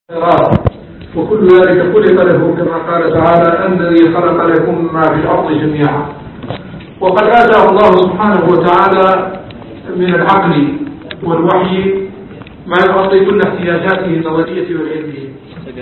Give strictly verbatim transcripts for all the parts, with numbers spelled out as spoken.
وكل ذلك خلق له كما قال تعالى الذي خلق لكم ما في الأرض جميعا. وقد آتاه الله سبحانه وتعالى من العقل والوحي ما يغطي كل احتياجاته النظرية والعلمية،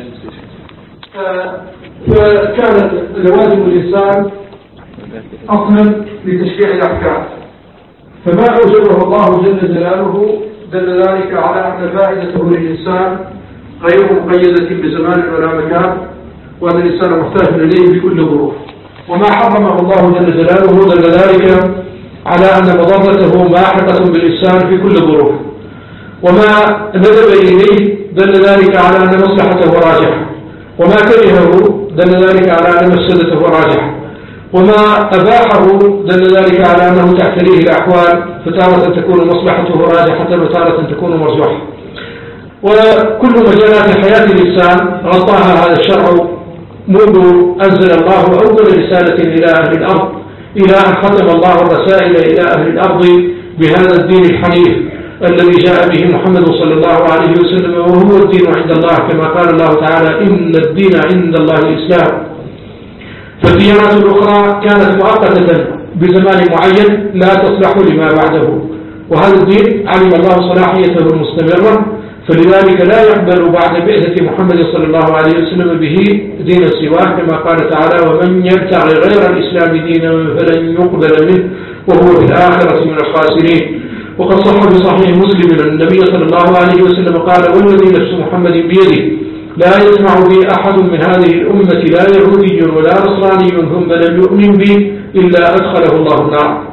فكانت لوازم الإنسان أصلا لتشريع الأحكام، فما أوجبه الله جل جلاله دل ذلك على أن فائدته للإنسان غير مقيدة بزمان ولا مكان، وأن الإنسان محتاج إليه في كل ظروف. وما حرمه الله جل جلاله دل ذلك على أن مضرته ماحقة بالإنسان في كل ظروف. وما ندب إليه دل ذلك على أن مصلحته راجحة، وما كرهه دل ذلك على أن مفسدته راجحة، وما أباحه دل ذلك على أنه تعتريه الأحوال، فتارة تكون مصلحته راجحة وتارة تكون مرجوحة. وكل مجالات حياة الإنسان غطاها هذا الشرع منذ أنزل الله أول رسالة إلى أهل الأرض إلى أن ختم الله الرسائل إلى أهل الأرض بهذا الدين الحنيف الذي جاء به محمد صلى الله عليه وسلم، وهو الدين عند الله كما قال الله تعالى إن الدين عند الله الإسلام. فالديانات الأخرى كانت مؤقتة بزمان معين لا تصلح لما بعده، وهذا الدين علم الله صلاحيته المستمرة، فلذلك لا يقبل بعد بعثة محمد صلى الله عليه وسلم به دين سواه كما قال تعالى ومن يبتغي غير الإسلام دينا فلن يقبل منه وهو في الآخرة من الخاسرين. وقد صح بصحيح مسلم أن النبي صلى الله عليه وسلم قال والذي نفس محمد بيده لا يسمع بي أحد من هذه الأمة لا يهودي ولا نصراني ثم لم يؤمن بي إلا أدخله الله النار.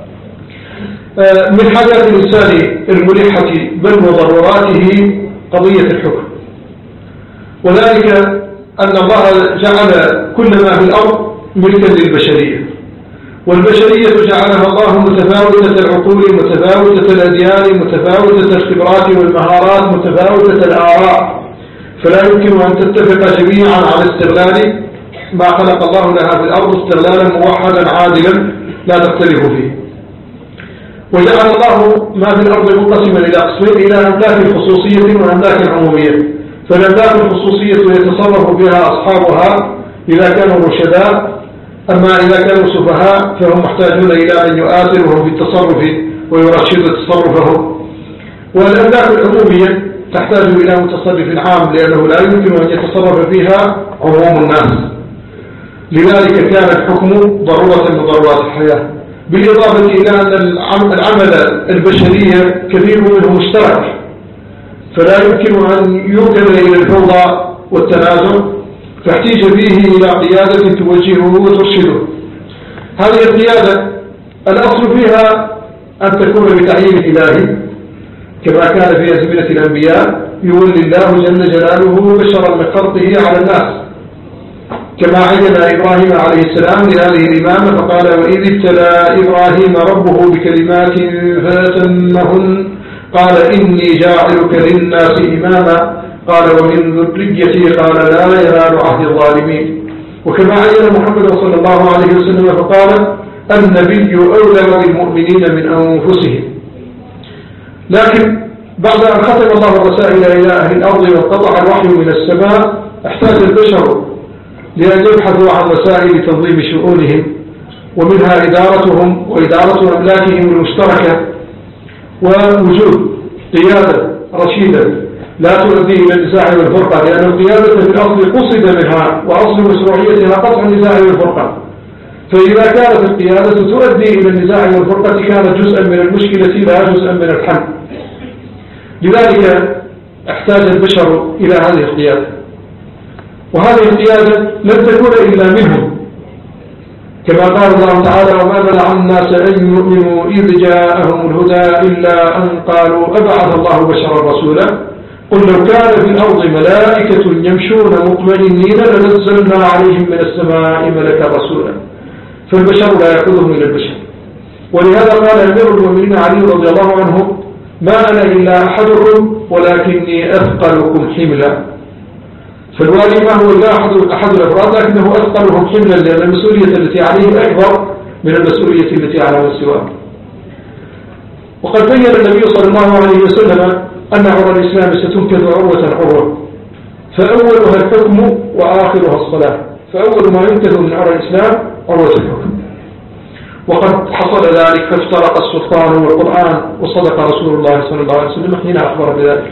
من حاجات الإنسان الملحة بل وضرراته قضية الحكم، وذلك أن الله جعل كل ما في الأرض ملكا للبشرية، والبشرية جعلها الله متفاوتة العقول متفاوتة الأديان متفاوتة الخبرات والمهارات متفاوتة الآراء، فلا يمكن أن تتفق جميعا على استغلال ما خلق الله لها في الأرض استغلالا موحدا عادلا لا تختلف فيه. وجعل الله ما في الأرض منقسما إلى قسمين، إلى أملاك خصوصية وأملاك عمومية. فالأملاك الخصوصية يتصرف بها أصحابها إذا كانوا رشداء، أما إذا كانوا سفهاء فهم محتاجون إلى من يؤثرهم في التصرف ويرشد تصرفهم. والأملاك العمومية تحتاج إلى متصرف عام، لأنه لا يمكن أن يتصرف فيها عموم الناس. لذلك كان الحكم ضرورة من ضرورات الحياة، بالإضافة إلى أن العمل البشري كثير منه مشترك، فلا يمكن أن يوكل إلى الفوضى والتنازع، فاحتاج فيه إلى قيادة توجهه وترشده. هذه القيادة الأصل فيها أن تكون بتعيين إلهي كما كان في أزمنة الأنبياء، يولي الله جل جلاله بشرا من خلقه على الناس، كما عين إبراهيم عليه السلام لهذه الإمامة فقال وإذ ابتلى إبراهيم ربه بكلمات فأتمهن قال إني جاعلك للناس إماما قال ومن ذريتي قال لا ينال عهد الظالمين. وكما عين محمد صلى الله عليه وسلم فقال النبي أولى بالمؤمنين من أنفسهم. لكن بعد أن ختم الله الرسائل إلى أهل الأرض وانقطع الوحي من السماء، احتاج البشر لأن يبحثوا عن وسائل تنظيم شؤونهم، ومنها إدارتهم وإدارة أملاكهم المشتركة، ووجود قيادة رشيدة لا تؤدي إلى النزاع والفرقة، لأن القيادة في الأصل قصد منها وأصل مشروعيتها قطع النزاع والفرقة، فإذا كانت القيادة تؤدي إلى النزاع والفرقة كانت جزءا من المشكلة لا جزءا من الحل. لذلك احتاج البشر إلى هذه القيادة، وهذه القيادة لن تكون إلا منهم، كما قال الله تعالى وما منع الناس أن يؤمنوا إذ جاءهم الهدى إلا أن قالوا أبعث الله بشرا رسولا قل لو كان في الأرض ملائكة يمشون مطمئنين لنزلنا عليهم من السماء ملكا رسولا. فالبشر لا يأخذهم إلى البشر، ولهذا قال أمير المؤمنين علي رضي الله عنه ما أنا إلا أحدكم ولكني أثقلكم حملا. فالوالي ما هو إلا أحد, أحد الأفراد لكنه أثقلهم حملا، لأن المسؤولية التي عليه أكبر من المسؤولية التي على من سواه. وقد بين النبي صلى الله عليه وسلم أن عروة الإسلام ستنكث عروة عروة، فأولها الحكم وآخرها الصلاة، فأول ما ينتهي من أمر الإسلام عروة الحكم. وقد حصل ذلك فافترق السلطان والقرآن، وصدق رسول الله صلى الله عليه وسلم حين أخبر بذلك.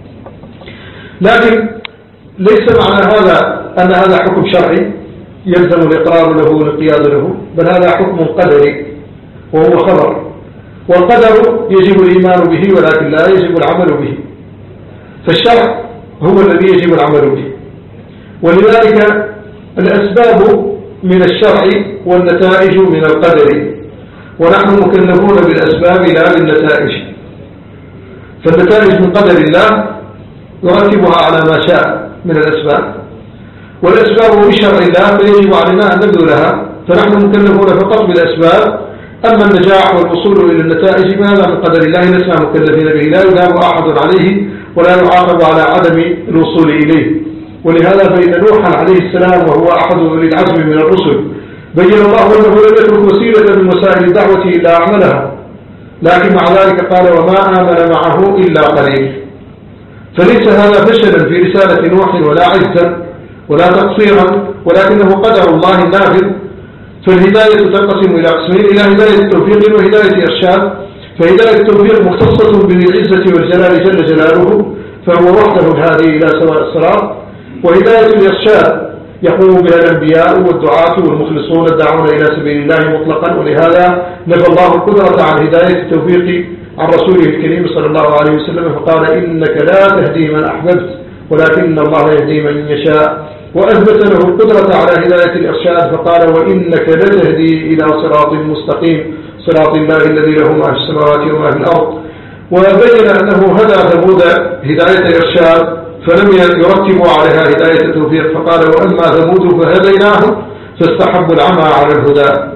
لكن ليس معنى هذا أن هذا حكم شرعي يلزم الإقرار له والانقياد له، بل هذا حكم قدري وهو خبر، والقدر يجب الإيمان به ولكن لا يجب العمل به، فالشرع هو الذي يجب العمل به. ولذلك الأسباب من الشرع والنتائج من القدر، ونحن مكلفون بالأسباب لا بالنتائج. فالنتائج من قدر الله يرتبها على ما شاء من الأسباب، والأسباب من شرع الله فيجب علينا أن نبذلها، فنحن مكلفون فقط بالأسباب. أما النجاح والوصول إلى النتائج فهذا من قدر الله لسنا مكلفين به، لا يلام أحد عليه ولا يعاقب على عدم الوصول إليه. ولهذا فإن نوحا عليه السلام وهو أحد أولي العزم من الرسل بين الله أنه لم يترك وسيلة من وسائل الدعوة إلا أعملها، لكن مع ذلك قال وما آمن معه إلا قليل. فليس هذا فشلا في رسالة نوح ولا عجزا ولا تقصيرا، ولكنه قدر الله النافذ. فالهداية تنقسم إلى قسمين، إلى هداية التوفيق وهداية إرشاد. فهداية التوفيق مختصة بالعزة والجلال جل جلاله، فهو وحده الهادي إلى سواء الصراط. وهداية الإرشاد يقوم بها الأنبياء والدعاة والمخلصون الداعون إلى سبيل الله مطلقا، ولهذا نفى الله القدرة عن هداية التوفيق عن رسوله الكريم صلى الله عليه وسلم، فقال إنك لا تهدي من أحببت ولكن الله يهدي من يشاء. وأثبت له القدرة على هداية الإرشاد فقال وإنك لتهدي إلى صراط مستقيم صراط الله الذي له ما في السماوات وما في الأرض. وبين أنه هدى ثمود هداية إرشاد فلم يرتبوا عليها هداية التوفيق، فقال وأما ثمود فهديناهم فاستحبوا العمى على الهدى.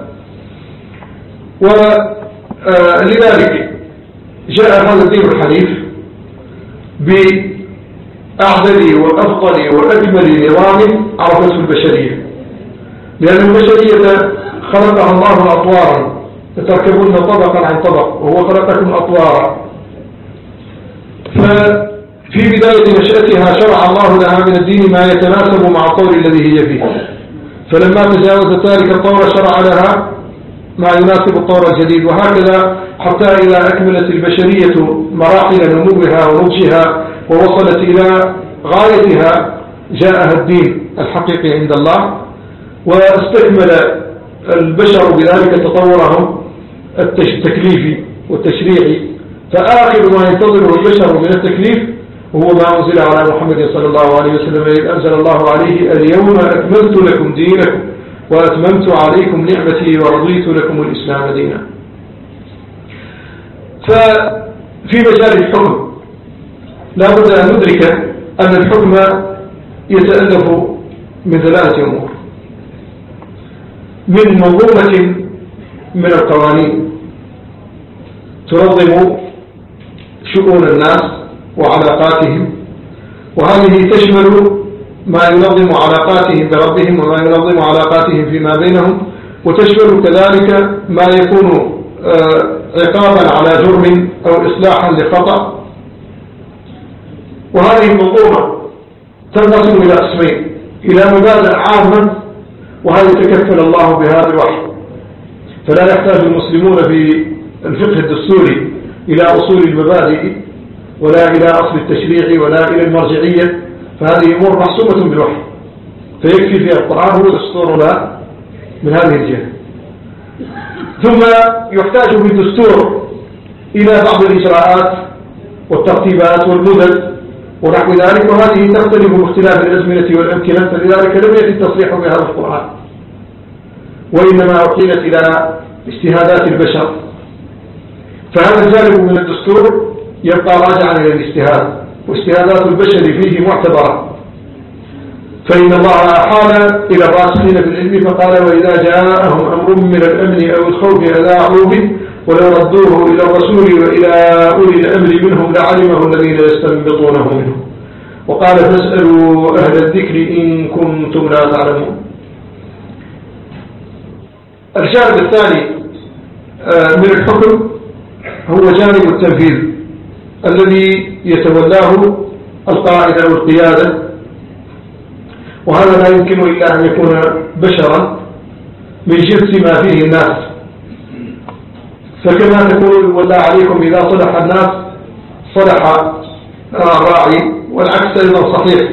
ولذلك جاء هذا الدين الحنيف بأعدل وأفضل وأجمل نظام عرفته البشرية، لأن البشرية خلقها الله أطوارا تتركبون طبقا عن طبق، وهو خلقكم أطوارا. ففي بداية نشأتها شرع الله لها من الدين ما يتناسب مع الطور الذي هي فيه، فلما تجاوزت ذلك الطور شرع لها ما يناسب الطور الجديد، وهكذا حتى إذا أكملت البشرية مراحل نموها ونضجها ووصلت إلى غايتها جاءها الدين الحقيقي عند الله، واستكمل البشر بذلك تطورهم التكليفي والتشريعي. فآخر ما ينتظره البشر من التكليف هو ما أنزل على محمد صلى الله عليه وسلم، إذ أنزل الله عليه اليوم أكملت لكم دينكم وأتممت عليكم نعمتي ورضيت لكم الإسلام دينا. ففي مجال الحكم لا بد أن ندرك أن الحكم يتألف من ثلاثة أمور: من منظومة من القوانين تنظم شؤون الناس وعلاقاتهم، وهذه تشمل ما ينظم علاقاتهم بربهم وما ينظم علاقاتهم فيما بينهم، وتشمل كذلك ما يكون عقابا على جرم أو إصلاحا لخطأ. وهذه المنظومة تنقسم إلى قسمين: إلى مبادئ عامة، وهذا يتكفل الله بهذا الوحي، فلا يحتاج المسلمون في الفقه الدستوري إلى أصول المبادئ ولا إلى أصل التشريع ولا إلى المرجعية، فهذه أمور محسومة بالوحي، فيكفي في القرآن هو دستورنا من هذه الجهة. ثم يحتاج في الدستور إلى بعض الإجراءات والترتيبات والمدد ونحو ذلك، وهذه تختلف باختلاف الأزمنة والأمكنة، فلذلك لم يأتي التصريح بهذا القرآن، وإنما أحيلت إلى اجتهادات البشر. فهذا الجانب من الدستور يبقى راجعا إلى الاجتهاد، واجتهادات البشر فيه معتبرة. فإن الله أحال إلى الراسخين في العلم فقال وإذا جاءهم أمر من الأمن أو الخوف أذاعوا به ولو ردوه إلى الرسول وإلى أولي الأمر منهم لعلمه الذين يستنبطونه منهم، وقال فاسألوا أهل الذكر إن كنتم لا تعلمون. الجانب الثاني من الحكم هو جانب التنفيذ الذي يتولاه القائد أو القيادة وهذا لا يمكن إلا أن يكون بشرا من جنس ما فيه الناس. فكما تقول يولى عليكم إذا صلح الناس صلح الراعي، والعكس أيضا صحيح،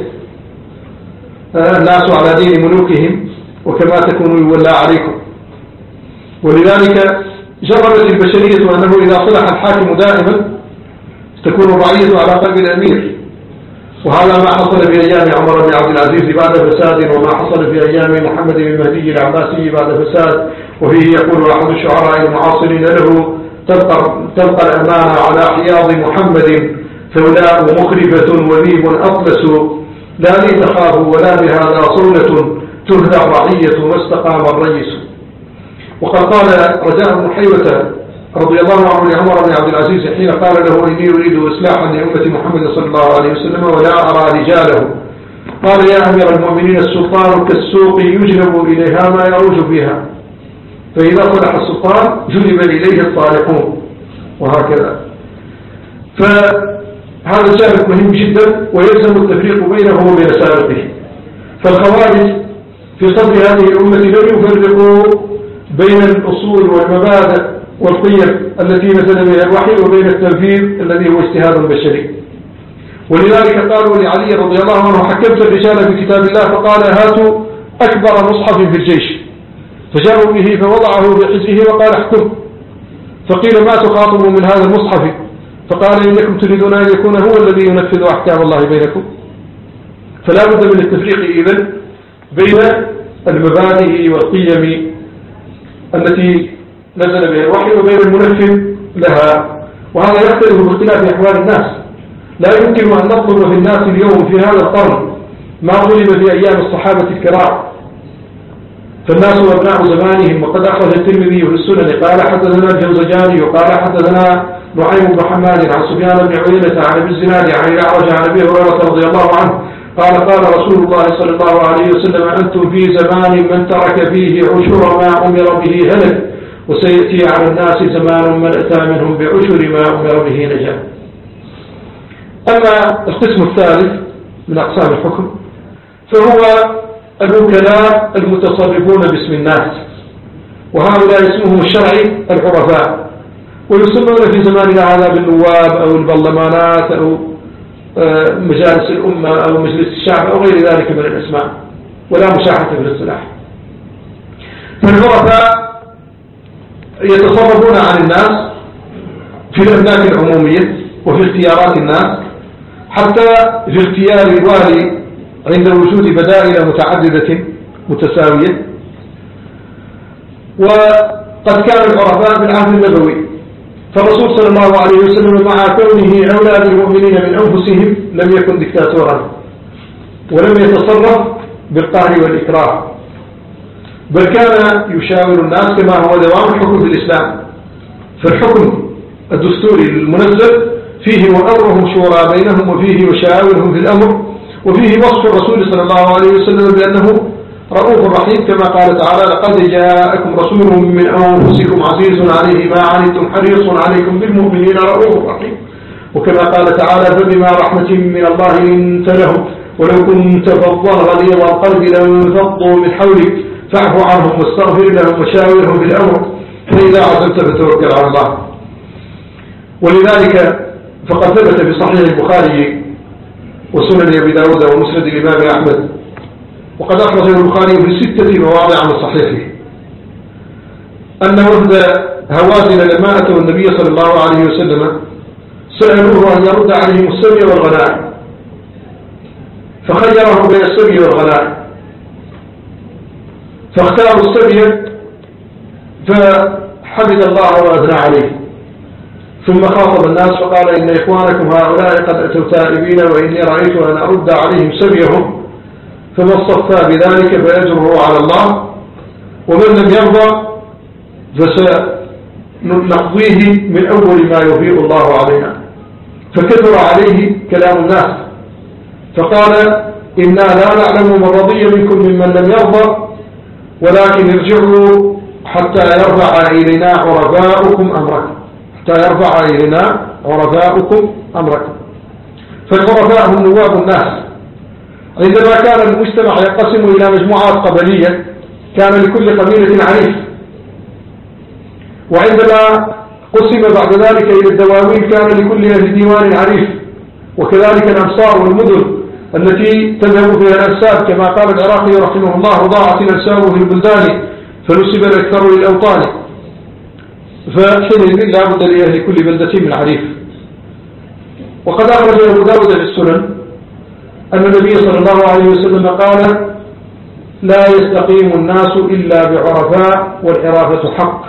الناس على دين ملوكهم وكما تكون يولى عليكم. ولذلك جربت البشرية أنه إذا صلح الحاكم دائما تكون الرعية على قلب الأمير، وهذا ما حصل في أيام عمر بن عبد العزيز بعد فساد، وما حصل في أيام محمد بن المهدي العباسي بعد فساد. وفيه يقول أحد الشعراء المعاصرين له: تبقى, تبقى الأمانة على حياض محمد، ثولاء مخرفة وذيب أطلس، لا لي تخاف ولا بهذا صولة، تهدى الرعية ما استقام الريس. وقد قال رجاء بن حيوة رضي الله عنه لعمر بن عبد العزيز حين قال له: إني أريد إصلاحا لأمة محمد صلى الله عليه وسلم ولا أرى رجاله. قال: يا أمير المؤمنين، السلطان كالسوق يجلب إليها ما يروج فيها، فإذا صلح السلطان جلب إليه الطالحون، وهكذا. فهذا شأن مهم جدا ويلزم التفريق بينه وبين سابقه. فالخوارج في صدر هذه الأمة لم يفرقوا بين الأصول والمبادئ والقيم التي نزل بها الوحي وبين التنفيذ الذي هو اجتهاد بشري. ولذلك قالوا لعلي رضي الله عنه: حكمت الرجال في كتاب الله، فقال: هاتوا أكبر مصحف في الجيش، فجاءوا به فوضعه بحجره وقال: احكم. فقيل: ما تخاطبوا من هذا المصحف؟ فقال: إنكم تريدون أن يكون هو الذي ينفذ أحكام الله بينكم. فلا بد من التفريق إذن بين المبادئ والقيم التي نزل بها الوحي وبين المنفذ لها، وهذا يختلف باختلاف أحوال الناس. لا يمكن أن نطلب في الناس اليوم في هذا القرن ما طلب في أيام الصحابة الكرام، فالناس أبناء زمانهم. وقد أخرج الترمذي في السنن قال: حدثنا الجوزجاني وقال حدثنا نعيم بن حماد عن سفيان بن عيينة عن ابي الزناد عن الأعرج عن أبي هريرة رضي الله عنه قال: قال رسول الله صلى الله عليه وسلم: أنتم في زمان من ترك فيه عشر ما أمر به هلك، وسيأتي على الناس زمان من أتى منهم بعشر ما أمر به نجا. أما القسم الثالث من أقسام الحكم فهو الوكلاء المتصرفون باسم الناس، وهؤلاء اسمهم الشرعي العرفاء، ويسمون في زماننا هذا بالنواب أو البرلمانات أو مجالس الأمة أو مجلس الشعب أو غير ذلك من الأسماء، ولا مشاحة في الاصطلاح. فالعرفاء يتصرفون عن الناس في الأملاك العمومية وفي اختيارات الناس، حتى في اختيار الوالي عند وجود بدائل متعددة متساوية. وقد كان العرفاء في العهد النبوي، فالرسول صلى الله عليه وسلم مع كونه أولى بالمؤمنين من أنفسهم لم يكن دكتاتورا، ولم يتصرف بالقهر والإكراه، بل كان يشاور الناس كما هو دوام الحكم في الإسلام. فالحكم الدستوري المنزل فيه وأمرهم شورى بينهم، وفيه يشاورهم في الأمر، وفيه وصف الرسول صلى الله عليه وسلم بأنه رؤوف رحيم، كما قال تعالى: لقد جاءكم رسول من أنفسكم عزيز عليه ما عنتم حريص عليكم بالمؤمنين رؤوف رحيم. وكما قال تعالى: فبما رحمة من الله لنت لهم ولو كنت فظا غليظ القلب لانفضوا من حولك فاعف عنهم واستغفر لهم وشاورهم في الأمر فإذا عزمت فتوكل على الله. ولذلك فقد ثبت في صحيح البخاري وسنن أبي داود ومسند الإمام أحمد، وقد أخرج البخاري في ستة مواضع من صحيحه، أن وفد هوازن لما أتوا النبي صلى الله عليه وسلم سألوه أن يرد عليهم السبي والغنائم، فخيرهم بين السبي والغنائم، فاختاروا السبي فحمد الله وأثنى عليه، ثم خاطب الناس فقال: إن إخوانكم هؤلاء قد أتوا تائبين، وإني رأيت أن أرد عليهم سبيهم، فمن صفى بذلك فأجره على الله، ومن لم يرضى فسنقضيه من أول ما يفيض الله علينا. فكثر عليه كلام الناس، فقال: إنا لا نعلم من رضي منكم ممن لم يرضى، ولكن ارجعوا حتى يرفع إلينا عرفاؤكم أمركم، حتى يرفع إلينا عرفاؤكم أمركم. فالعرفاء هم نواب الناس، عندما كان المجتمع ينقسم إلى مجموعات قبلية كان لكل قبيلة عريف، وعندما قسم بعد ذلك إلى الدواوين كان لكل أهل ديوان عريف، وكذلك الأمصار والمدن التي تذهب فيها الأنساب كما قال العراقي رحمه الله: ضاعت الأنساب في البلدان فنسب الأكثر للأوطان. فحينئذ لا بد لأهل كل بلدة من عريف. وقد أخرج أبو داود في السنن أن النبي صلى الله عليه وسلم قال: لا يستقيم الناس إلا بعرفاء، والعرافة حق.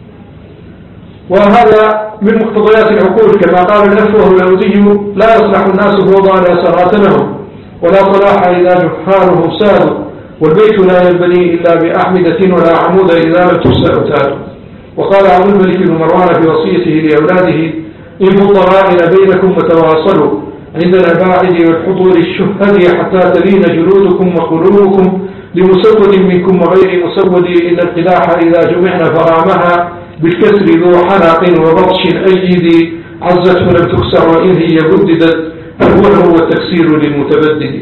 وهذا من مقتضيات العقول كما قال الأفوه الأودي: لا يصلح الناس فوضى لا سراتنهم، ولا صلاح إذا جحالهم سادوا، والبيت لا ينبني إلا بأحمدة، ولا عمود إذا لم تكسى أوتاد. وقال عبد الملك بن مروان في وصيته لأولاده: إن الضرائر بينكم وتواصلوا عند الأباعد والحضور الشهد، حتى تلين جلودكم وقلوبكم لمسود منكم وغير مسود، إن القلاح إذا جمعنا فرامها بالكسر ذو حنق وبطش أيدي، عزته لم تكسر وإن هي بددت، الوهن والتكسير للمتبدد.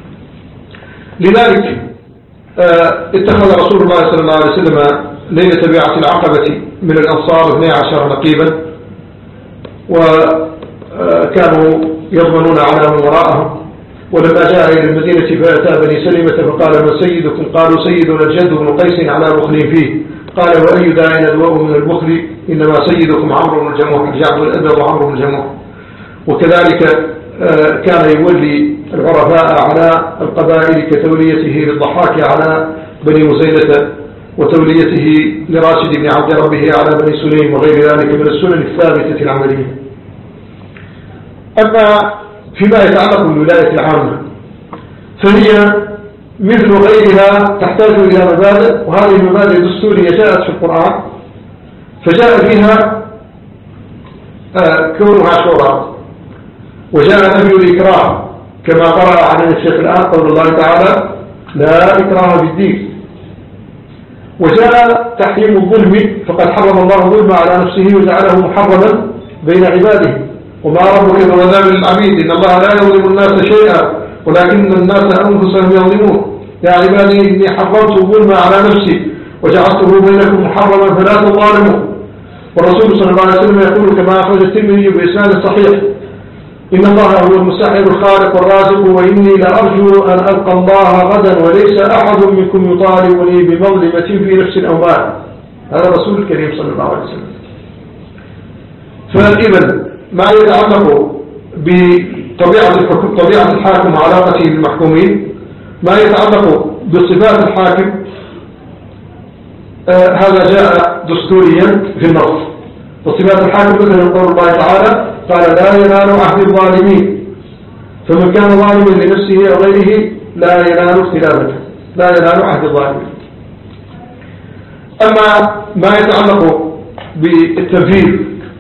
لذلك اتخذ رسول الله صلى الله عليه وسلم ليلة بيعة العقبة من الأنصار اثني عشر نقيبا، وكانوا يضمنون على من وراءهم. ولما جاء إلى المدينة فأتى بني سلمة فقال: من سيدكم؟ قالوا: سيدنا الجد بن قيس على بخل فيه. قال: وأي داع ندوء من البخل؟ إنما سيدكم عمرو بن الجموح، الجعد الأبيض عمرو بن الجموح. وكذلك كان يولي العرفاء على القبائل كتوليته للضحاك على بني مزينة، وتوليته لراشد بن عبد ربه على بني سليم، وغير ذلك من السنن الثابتة العملية. أما فيما يتعلق بالولاية العامة فهي مثل غيرها تحتاج إلى مبادئ، وهذه المبادئ الدستورية جاءت في القرآن، فجاء فيها كونها شورى، وجاء نفي الإكراه كما قرأ عن الشيخ الآن قول الله تعالى: لا إكراه بالدين. وجاء تحريم الظلم، فقد حرم الله الظلم على نفسه وجعله محرما بين عباده، وما ربك بظلام للعبيد، إن الله لا يظلم الناس شيئا ولكن الناس أنفسهم يظلمون. يا عبادي إني حرمت الظلم على نفسي وجعلته بينكم محرما فلا تظالموا. والرسول صلى الله عليه وسلم يقول كما أخرج الترمذي بإسناد صحيح: إن الله هو المسحر الخالق الرازق، وإني لأرجو أن ألقى الله غدا وليس أحد منكم يطالبني بمظلمة في نفس أو مال. هذا الرسول الكريم صلى الله عليه وسلم. فإذا ما يتعلق بطبيعة الحكم، طبيعة الحاكم وعلاقته بالمحكومين، ما يتعلق بصفات الحاكم آه هذا جاء دستوريا في النص. وصفات الحاكم مثل قول الله تعالى: قال: لا ينال عهد الظالمين، فمن كان ظالما لنفسه أو غيره لا ينال خلافته، لا ينال عهد الظالمين. أما ما يتعلق بالتنفيذ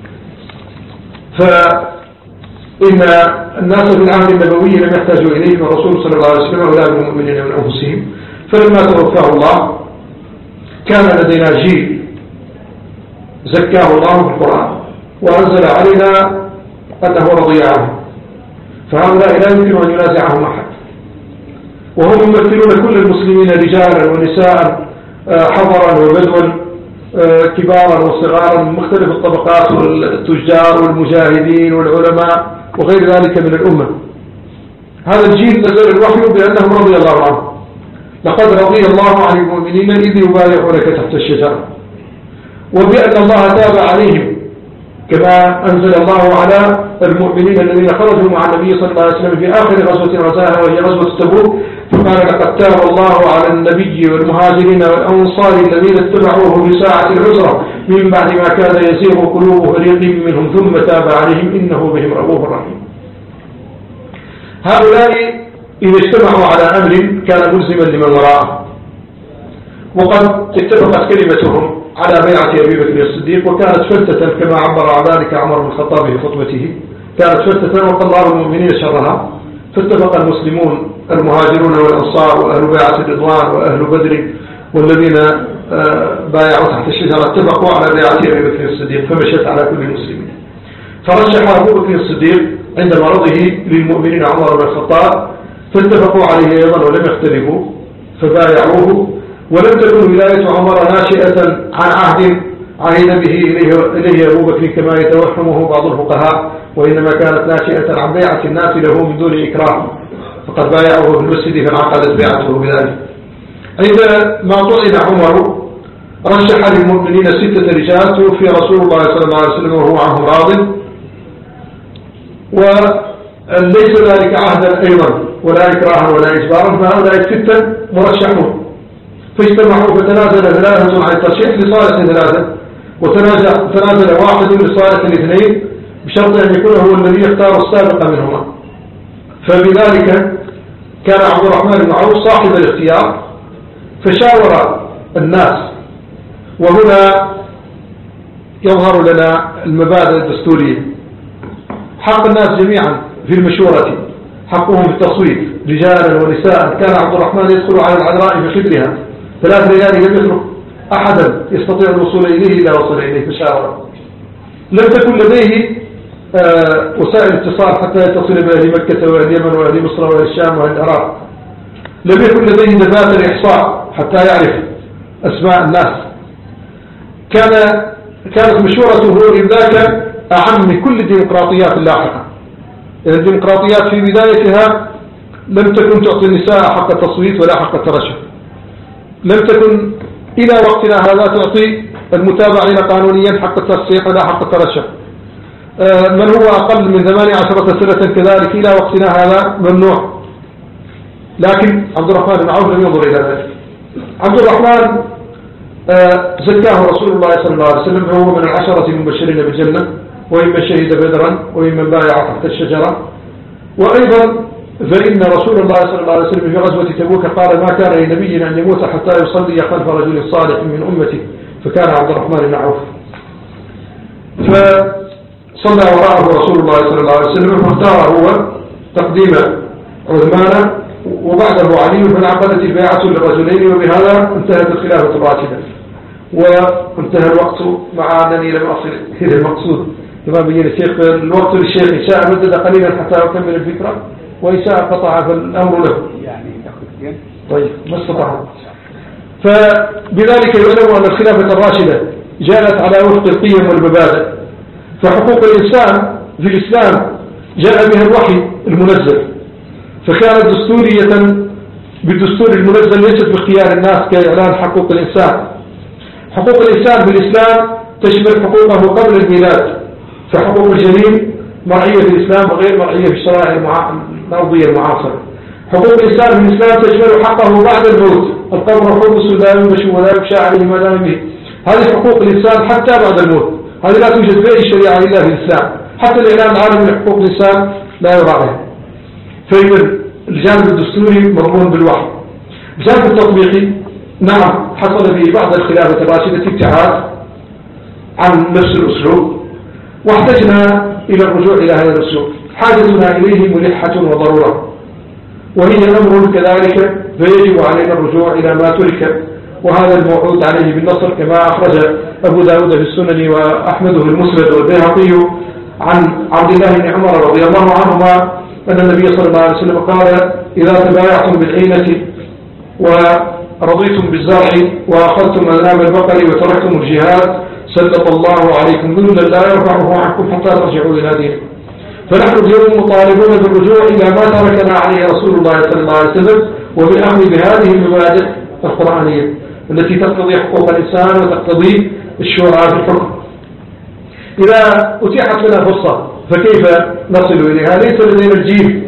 فإن الناس في العهد النبوي لم يحتاجوا إليه، فالرسول صلى الله عليه وسلم أولى بالمؤمنين من أنفسهم. فلما توفاه الله كان لدينا جيل زكاه الله في القرآن وأنزل علينا أنه رضي عنه، فهؤلاء لا يمكن أن ينازعهم أحد، وهم يمثلون كل المسلمين رجالا ونساء، حضرا وبدوا، كبارا وصغارا من مختلف الطبقات، والتجار والمجاهدين والعلماء وغير ذلك من الأمة. هذا الجيل نزل الوحي بأنهم رضي الله عنه: لقد رضي الله عن المؤمنين إذ يبايعونك تحت الشجرة، وبأن الله تاب عليهم كما أنزل الله على المؤمنين الذين خرجوا مع النبي صلى الله عليه وسلم في آخر غزوة غزاها وهي غزوة تبوك، فقال: لقد تاب الله على النبي والمهاجرين والأنصار الذين اتبعوه بساعة العسرة من بعد ما كان يزيغ قلوب فريق منهم ثم تاب عليهم إنه بهم رؤوف رحيم. هؤلاء إذا اجتمعوا على أمر كان ملزما لمن وراءه، وقد اتفقت كلمتهم على بيعة أبي بكر الصديق، وكانت فلتة كما عبر عن ذلك عمر بن الخطاب في خطبته، كانت فلتة وقى الله المؤمنين شرها. فاتفق المسلمون المهاجرون والأنصار وأهل بيعة الرضوان وأهل بدر والذين بايعوا تحت الشجرة اتفقوا على بيعة أبي بكر الصديق، فمشت على كل المسلمين. فرشح أبو بكر الصديق عند مرضه للمؤمنين عمر بن الخطاب فاتفقوا عليه أيضا ولم يختلفوا فبايعوه. ولم تكن ولاية عمر ناشئة عن عهد عهد به إليه أبو بكر كما يتوهمه بعض الفقهاء، وإنما كانت ناشئة عن بيعة الناس له من دون إكراه، فقد بايعه في المسجد فانعقدت بيعته بذلك. عندما طعن عمر رشح للمؤمنين ستة رجال توفي رسول الله صلى الله عليه وسلم وهو عنهم راض، وليس ذلك عهدا أيضا ولا إكراها ولا إجبارا، فهؤلاء الستة مرشحون، فاجتمعوا فتنازل ثلاثة عن الترشيح لصالح ثلاثة، وتنازل واحد لصالح الاثنين بشرط أن يكون هو الذي يختار السابق منهما. فبذلك كان عبد الرحمن بن عوف صاحب الاختيار، فشاور الناس. وهنا يظهر لنا المبادئ الدستورية. حق الناس جميعا في المشورة، حقهم في التصويت رجالا ونساء. كان عبد الرحمن يدخل على العذراء بخدرها ثلاث ليالي لم يترك أحدا يستطيع الوصول إليه إلا وصل إليه فشاورا. لم تكن لديه آه وسائل اتصال حتى يتصل بأهل مكة وأهل اليمن وأهل مصر وأهل الشام وأهل العراق. لم يكن لديه دفاتر إحصاء حتى يعرف أسماء الناس. كان كانت مشورته إذاك أعم من كل الديمقراطيات اللاحقة. يعني الديمقراطيات في بدايتها لم تكن تعطي النساء حق التصويت ولا حق الترشح، لم تكن إلى وقتنا هذا تعطي المتابعين قانونيا حق التصويت ولا حق الترشح. من هو أقل من ثمانية عشرة سنة كذلك إلى وقتنا هذا ممنوع. لكن عبد الرحمن بن عوف لم ينظر إلى ذلك. عبد الرحمن زكاه رسول الله صلى الله عليه وسلم، فهو من العشرة المبشرين بالجنة، وممن شهد بدرا وممن بايع تحت الشجرة. وأيضا فإن رسول الله صلى الله عليه وسلم في غزوة تبوك قال ما كان لنبي أن يموت حتى يصلي خلف رجل صالح من أمته، فكان عبد الرحمن بن عوف. فصلى وراءه رسول الله صلى الله عليه وسلم، فاختار هو تقديم عثمان وبعده علي، فانعقدت البيعة للرجلين، وبهذا انتهت الخلافة الراشدة. وانتهى الوقت مع أنني لم أصل إلى المقصود كما بين الشيخ. الوقت للشيخ إن شاء مدد قليلا حتى أكمل الفكرة، وإن شاء قطع فالأمر له. طيب ما استطاع. فبذلك يعلم أن الخلافة الراشدة جاءت على وفق القيم والمبادئ. فحقوق الإنسان في الإسلام جاء بها الوحي المنزل، فكانت دستورية بالدستور المنزل ليست باختيار الناس كإعلان حقوق الإنسان. حقوق الإنسان في الإسلام تشمل حقوقه قبل الميلاد، فحقوق الجنين مرعية في الإسلام وغير مرعية في الشرائع الأرضية المعاصرة. حقوق الإنسان في الإسلام تشمل حقه بعد الموت، القبر حبس لا ينبش ولا يخشى عليه ما دام به. هذه حقوق الإنسان حتى بعد الموت، هذه لا توجد في أي شريعة إلا في الإسلام. حتى الإعلام العالمي لحقوق الإنسان لا يراعيها. فإذا الجانب الدستوري مضمون بالوحي. الجانب التطبيقي نعم حصل به بعد الخلافة الراشدة ابتعاد عن نفس الأسلوب، واحتجنا إلى الرجوع إلى هذا الأسلوب. حاجتنا إليه ملحة وضرورة، وهي أمر كذلك فيجب علينا الرجوع إلى ما ترك، وهذا الموعود عليه بالنصر كما أخرج أبو داود في السنن وأحمد في المسند والبيهقي عن عبد الله بن عمر رضي الله عنهما أن النبي صلى الله عليه وسلم قال إذا تبايعتم بالعينة ورضيتم بالزرع وأخذتم أذناب البقر وتركتم الجهاد سلط الله عليكم ذلا لا يرفعه عنكم حتى ترجعوا إلى دينكم. فنحن اليوم مطالبون بالرجوع إلى ما تركنا عليه رسول الله صلى الله عليه وسلم، وبالأخذ بهذه المبادئ القرآنية التي تقتضي حقوق الإنسان وتقتضي الشورى في الحكم. إذا أتيحت لنا فرصة فكيف نصل إليها؟ ليس لدينا الجيل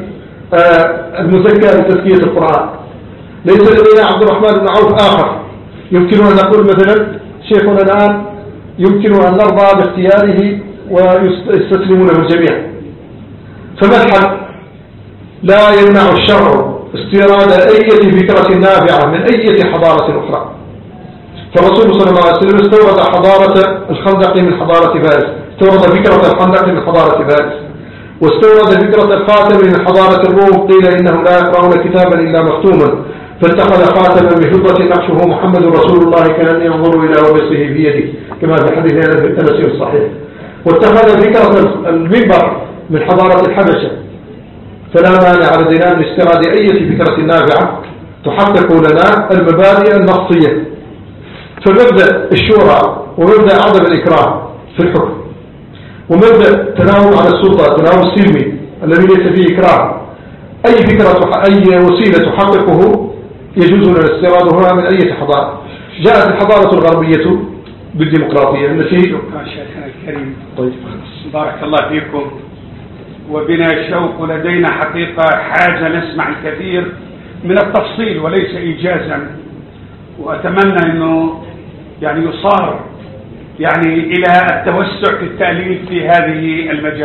المزكى بتزكية القرآن، ليس لدينا عبد الرحمن بن عوف آخر يمكن أن نقول مثلا شيخنا الآن يمكن أن نرضى باختياره ويستسلمون له الجميع. فما الحل؟ لا يمنع الشرع استيراد أي فكرة نافعة من أي حضارة أخرى. فالرسول صلى الله عليه وسلم استورد حضارة الخندق من حضارة فارس، استورد فكرة الخندق من حضارة فارس، واستورد فكرة الخاتم من حضارة الروم. قيل إنهم لا يقرؤون كتابا إلا مختوما، فاتخذ خاتما بفضة نقشه محمد رسول الله كأني ينظر إلى وبصه في يده كما في حديث أنس الصحيح. واتخذ فكرة المنبر من حضارة الحبشة، فلا مانع لدينا من استيراد أي فكرة نافعة تحقق لنا المبادئ النصية. فمبدأ الشورى ومبدأ عدم الإكراه في الحكم ومبدأ تناوب على السلطة تناوب السلمي الذي ليس فيه إكراه، أي فكرة أي وسيلة تحققه يجوز لنا استيرادها من أي حضارة. جاءت الحضارة الغربية بالديمقراطية التي شكرا شيخنا الكريم. طيب بارك الله فيكم. وبنا شوق لدينا حقيقة حاجة نسمع الكثير من التفصيل وليس إيجازا، وأتمنى أنه يعني يصار يعني إلى التوسع في التأليف في هذه المجال.